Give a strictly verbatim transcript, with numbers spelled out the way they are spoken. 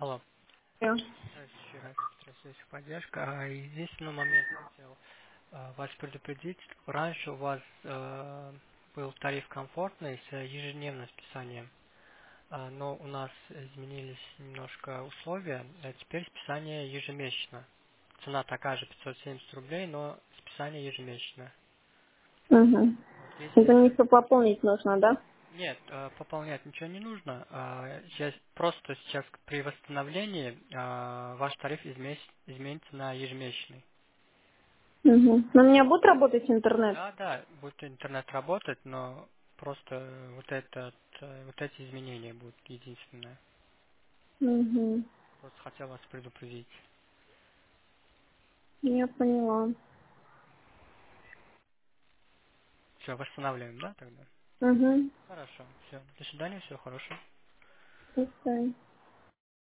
Алло. Э, Здравствуйте еще раз. Здравствуйте, поддержка. А, Единственный момент хотел а, вас предупредить. Раньше у вас а, был тариф комфортный с ежедневным списанием, а, но у нас изменились немножко условия. а Теперь списание ежемесячно. Цена такая же, пятьсот семьдесят рублей, но списание ежемесячно. Угу. Вот если Это мне все пополнить нужно, да? нет, э, пополнять ничего не нужно. А, Сейчас просто сейчас при восстановлении а, ваш тариф изме- изменится на ежемесячный. Угу. Но у меня будет работать интернет? Да, да, будет интернет работать, но просто вот этот, э, вот эти изменения будут единственное. Угу. Просто хотел вас предупредить. Я поняла. Все, восстанавливаем, да, тогда? Угу. Хорошо, все. До свидания, всего хорошего. До свидания.